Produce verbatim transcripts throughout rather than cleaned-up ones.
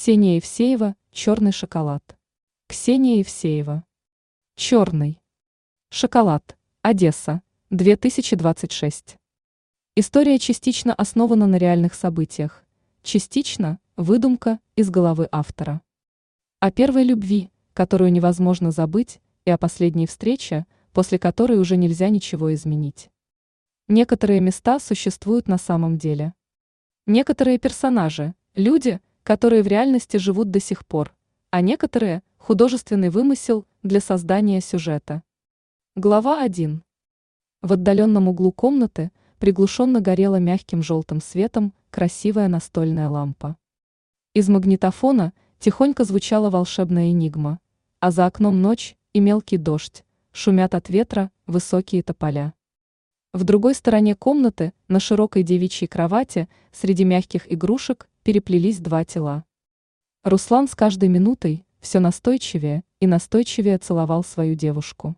Ксения Евсеева, черный шоколад. Ксения Евсеева. Черный шоколад. Одесса. две тысячи двадцать шесть. История частично основана на реальных событиях, частично – выдумка из головы автора. О первой любви, которую невозможно забыть, и о последней встрече, после которой уже нельзя ничего изменить. Некоторые места существуют на самом деле. Некоторые персонажи – люди, которые в реальности живут до сих пор, а некоторые – художественный вымысел для создания сюжета. Глава один. В отдаленном углу комнаты приглушенно горела мягким желтым светом красивая настольная лампа. Из магнитофона тихонько звучала волшебная энигма, а за окном ночь и мелкий дождь, шумят от ветра высокие тополя. В другой стороне комнаты, на широкой девичьей кровати, среди мягких игрушек, переплелись два тела. Руслан с каждой минутой все настойчивее и настойчивее целовал свою девушку.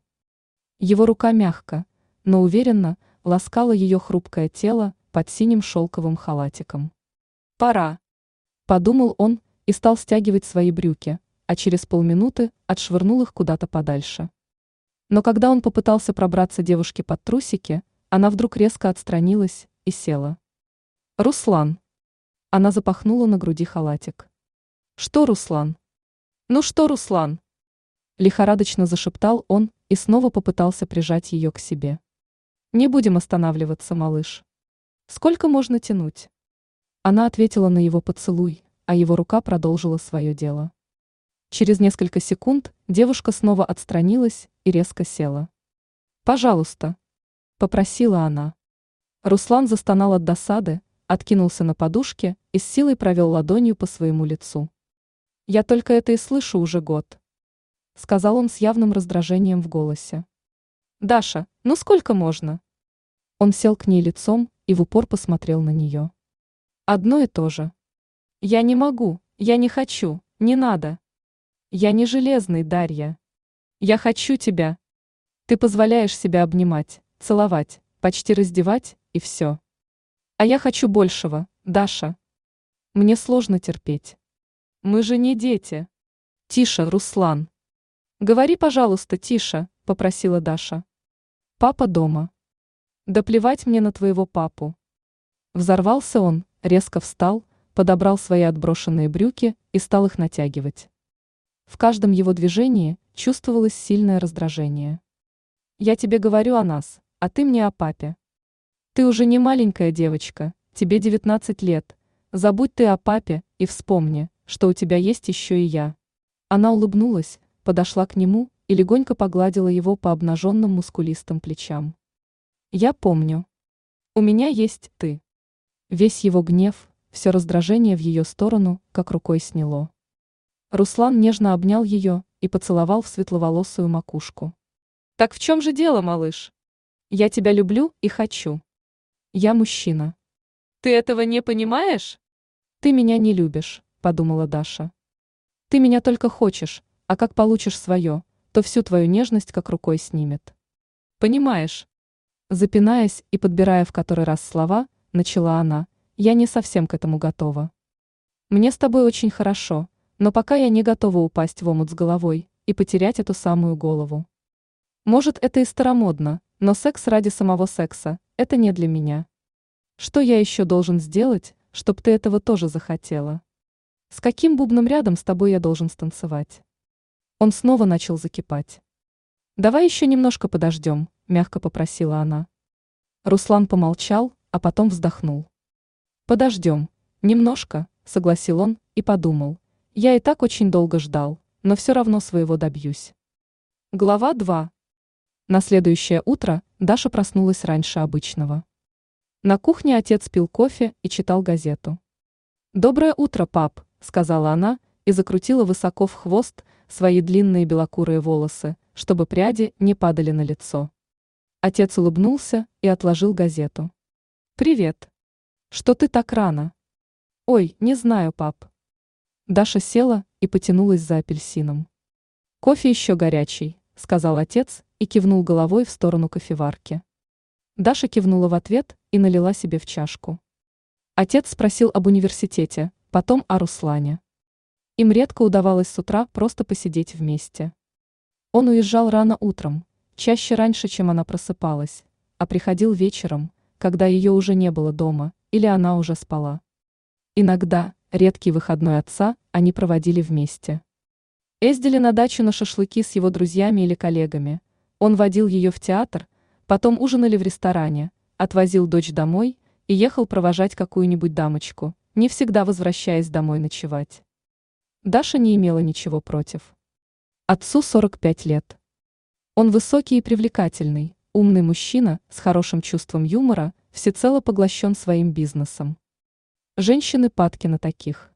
Его рука мягко, но уверенно ласкала ее хрупкое тело под синим шелковым халатиком. «Пора», – подумал он и стал стягивать свои брюки, а через полминуты отшвырнул их куда-то подальше. Но когда он попытался пробраться девушке под трусики, она вдруг резко отстранилась и села. «Руслан!» Она запахнула на груди халатик. «Что, Руслан?» «Ну что, Руслан?» Лихорадочно зашептал он и снова попытался прижать ее к себе. «Не будем останавливаться, малыш. Сколько можно тянуть?» Она ответила на его поцелуй, а его рука продолжила свое дело. Через несколько секунд девушка снова отстранилась и резко села. «Пожалуйста», – попросила она. Руслан застонал от досады, откинулся на подушке и с силой провел ладонью по своему лицу. «Я только это и слышу уже год», – сказал он с явным раздражением в голосе. «Даша, ну сколько можно?» Он сел к ней лицом и в упор посмотрел на нее. «Одно и то же. Я не могу, я не хочу, не надо. Я не железный, Дарья. Я хочу тебя. Ты позволяешь себя обнимать, целовать, почти раздевать, и все. А я хочу большего, Даша. Мне сложно терпеть. Мы же не дети». «Тише, Руслан». «Говори, пожалуйста, тише», – попросила Даша. «Папа дома». «Да плевать мне на твоего папу». Взорвался он, резко встал, подобрал свои отброшенные брюки и стал их натягивать. В каждом его движении чувствовалось сильное раздражение. «Я тебе говорю о нас, а ты мне о папе. Ты уже не маленькая девочка, тебе девятнадцать лет. Забудь ты о папе и вспомни, что у тебя есть еще и я». Она улыбнулась, подошла к нему и легонько погладила его по обнаженным мускулистым плечам. «Я помню. У меня есть ты». Весь его гнев, все раздражение в ее сторону, как рукой сняло. Руслан нежно обнял ее и поцеловал в светловолосую макушку. «Так в чем же дело, малыш? Я тебя люблю и хочу. Я мужчина». «Ты этого не понимаешь?» «Ты меня не любишь», – подумала Даша. «Ты меня только хочешь, а как получишь свое, то всю твою нежность как рукой снимет. Понимаешь?» Запинаясь и подбирая в который раз слова, начала она: «Я не совсем к этому готова. Мне с тобой очень хорошо, но пока я не готова упасть в омут с головой и потерять эту самую голову. Может, это и старомодно, но секс ради самого секса – это не для меня. Что я еще должен сделать, чтоб ты этого тоже захотела? С каким бубном рядом с тобой я должен станцевать?» Он снова начал закипать. «Давай еще немножко подождем», – мягко попросила она. Руслан помолчал, а потом вздохнул. «Подождем, немножко», – согласил он и подумал. «Я и так очень долго ждал, но все равно своего добьюсь». Глава два. На следующее утро Даша проснулась раньше обычного. На кухне отец пил кофе и читал газету. «Доброе утро, пап», – сказала она и закрутила высоко в хвост свои длинные белокурые волосы, чтобы пряди не падали на лицо. Отец улыбнулся и отложил газету. «Привет. Что ты так рано?» «Ой, не знаю, пап». Даша села и потянулась за апельсином. «Кофе еще горячий», – сказал отец и кивнул головой в сторону кофеварки. Даша кивнула в ответ и налила себе в чашку. Отец спросил об университете, потом о Руслане. Им редко удавалось с утра просто посидеть вместе. Он уезжал рано утром, чаще раньше, чем она просыпалась, а приходил вечером, когда ее уже не было дома, или она уже спала. Иногда, редкий выходной отца, они проводили вместе. Ездили на дачу на шашлыки с его друзьями или коллегами, он водил ее в театр, потом ужинали в ресторане, отвозил дочь домой и ехал провожать какую-нибудь дамочку, не всегда возвращаясь домой ночевать. Даша не имела ничего против. Отцу сорок пять лет. Он высокий и привлекательный, умный мужчина с хорошим чувством юмора, всецело поглощен своим бизнесом. Женщины падки на таких.